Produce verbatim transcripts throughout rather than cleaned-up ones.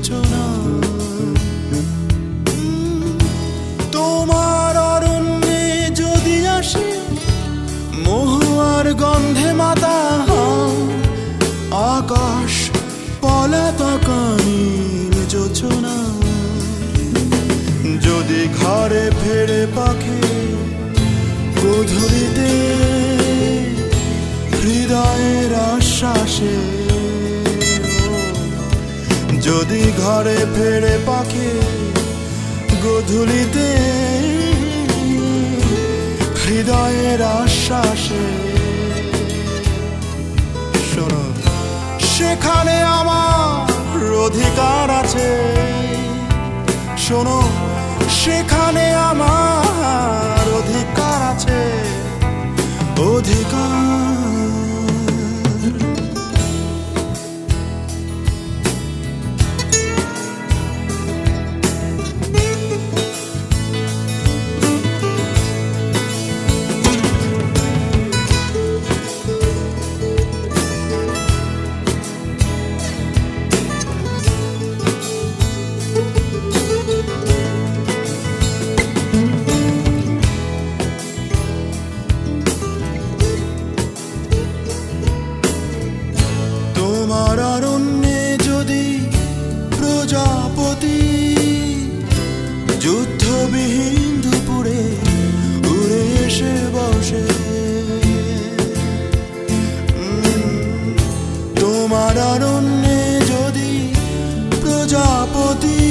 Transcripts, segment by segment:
যোচনা। তোমার অরণ্যে যদি আসে মহুয়ার গন্ধে মাতা, আকাশ পলাতকা নীল যোচনা। যদি ঘরে ফেরে পাখি গোধূলিতে হৃদয়ের আশ্বাসে, যদি ঘরে ফেরে পাখি গোধূলিতে হৃদয়ের আশ্বাসে, শোনো সেখানে আমার অধিকার আছে। শোনো সেখানে আমার অধিকার আছে, অধিকার। তোমার অরণ্যে যদি প্রজাপতি যুদ্ধবিহীন দুপুরে উড়ে এসে বসে, তোমার অরণ্যে যদি প্রজাপতি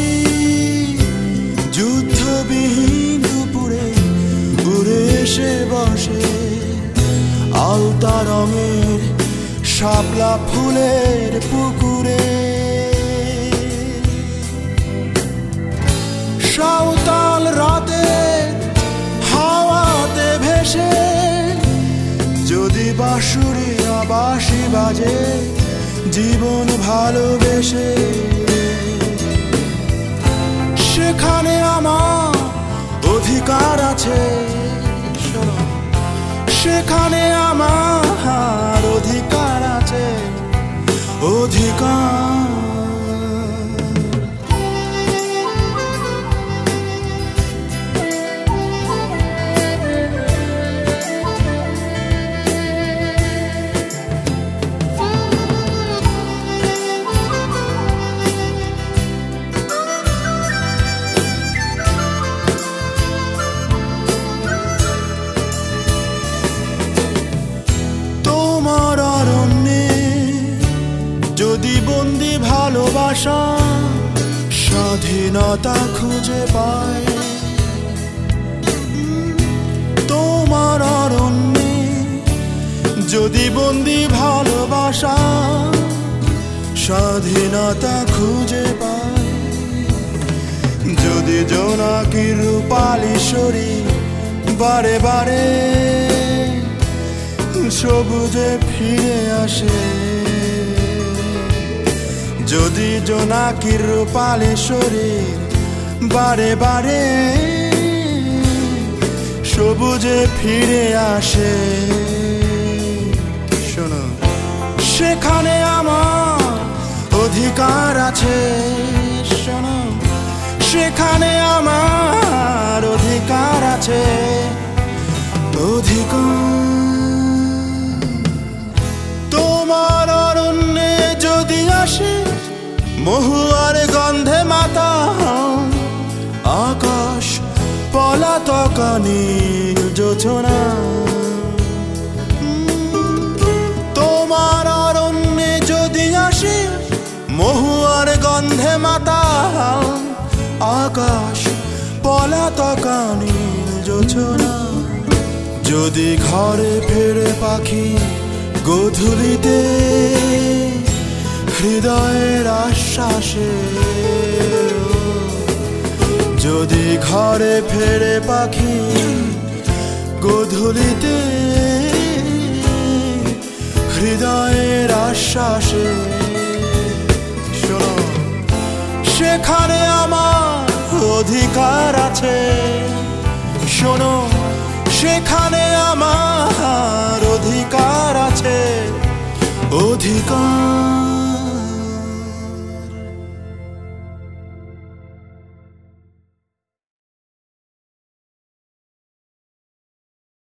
যুদ্ধবিহীন দুপুরে উড়ে এসে বসে, আলতা রঙের শাপলা ফুলের পুকুরে, সাঁওতাল রাতে হাওয়াতে ভেসে যদি বাঁশুরি বাঁশি বাজে জীবন ভালোবেসে, সেখানে আমার অধিকার আছে। সেখানে আমার অধিকার আছে, অধিকার। তোমার অরণ্যে যদি বন্দি ভালোবাসা স্বাধীনতা খুঁজে পায়, তোমার অরণ্যে যদি বন্দি ভালোবাসা স্বাধীনতা খুঁজে পায়, যদি জোনাকির রূপালী শরীর বারে বারে সবুজে ফিরে আসে, যদি জোনাকির রূপালী শরীর বারে বারে সবুজে ফিরে আসে, শোনো সেখানে আমার অধিকার আছে। শোনো সেখানে আমার অধিকার আছে, অধিকার। তোমার অরণ্যে যদি আসে মহুয়ার গন্ধে মাতা, আকাশ পলাতকা নীল যোচনা। তোমার অরণ্যে যদি আসে মহুয়ার গন্ধে মাতা, আকাশ পলাতকা নীল যোচনা। যদি ঘরে ফেরে পাখি গোধূলিতে হৃদয়ের আশ্বাসে, যদি ঘরে ফেরে পাখি গোধূলিতে হৃদয়ের আশ্বাসে, শোনো সেখানে আমার অধিকার আছে। শোনো সেখানে আমার অধিকার আছে, অধিকার।